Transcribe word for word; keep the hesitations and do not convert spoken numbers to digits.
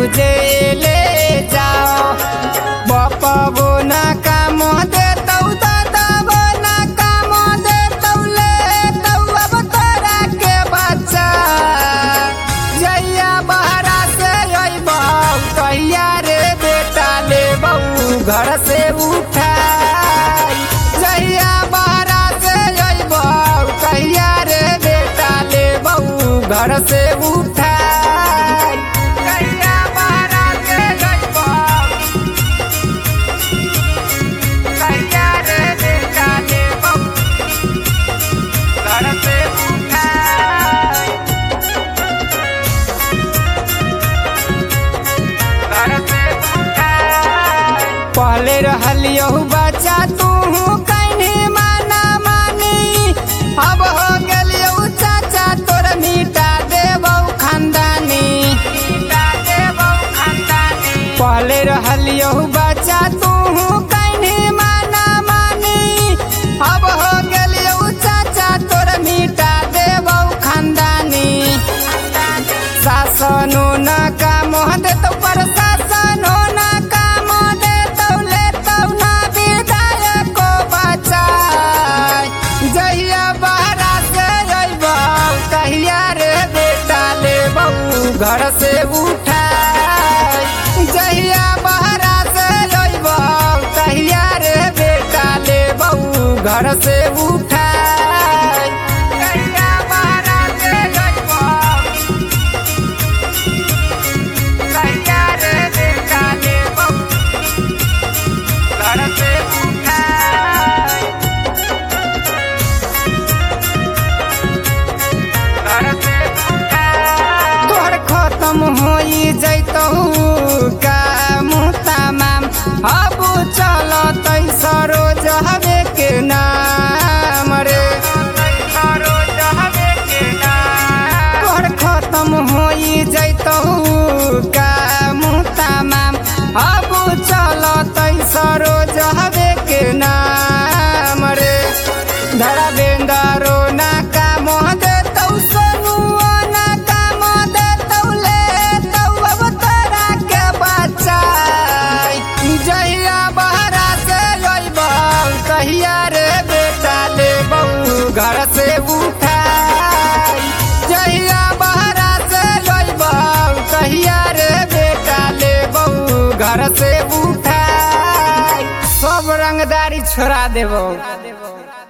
तुझे ले जाओ। बापा ना काम देतौ दादा ना काम देतौ लेतौ अब तोरा के बच्चा। जइया बहरा से अइबौ कहिया रे बेटा लेबौ घर से उठाई। जइया बहरा से अइबौ कहिया रे बेटा लेबौ घर से उठाई। कहिया बहरा से अइबौ कहिया रे बेटा लेबौ घर से उठाई। घर से उठाई। पहले रहलियो बच्चा तू कहीं माना मानी, अब हो गेलियो चाचा तोर मिटा देबौ खानदानी। मिटा देबौ खानदानी। पहले रहलियो बच्चा तू कहीं माना मानी, अब हो गेलियो चाचा तोर मिटा देबौ खानदानी। शासनो न काम देतौ प्रशासनो न काम देतौ लेतौ ना विधायको बचाई। जहिया बहरा से अइबौ कहिया रे बेटा लेबौ घर से उठाई। जहिया बहरा से अइबौ कहिया रे बेटा लेबौ घर से उठाई। कहिया बहरा से अइबौ कहिया रे बेटा लेबौ घर से उठाई। घर से उठाई। तोहर खत्म होई जैतौ काम तमाम, अब चलतै सरोज हवे के नाम रे। सरोज हवे के नाम। तोहर खत्म होई जैतौ काम तमाम, अब चलतै सरोज हवे के नाम रे। धरा बेंदारो ना काम देतौ सोनुओ ना काम देतौ लेतौ अब तोरा के बचाई। जहिया बहरा से अइबौ कहिया रे बेटा लेबौ घर से उठाई। जहिया बहरा से अइबौ कहिया रे बेटा लेबौ घर से उठाई। सब रंगदारी छोड़ा देबौ।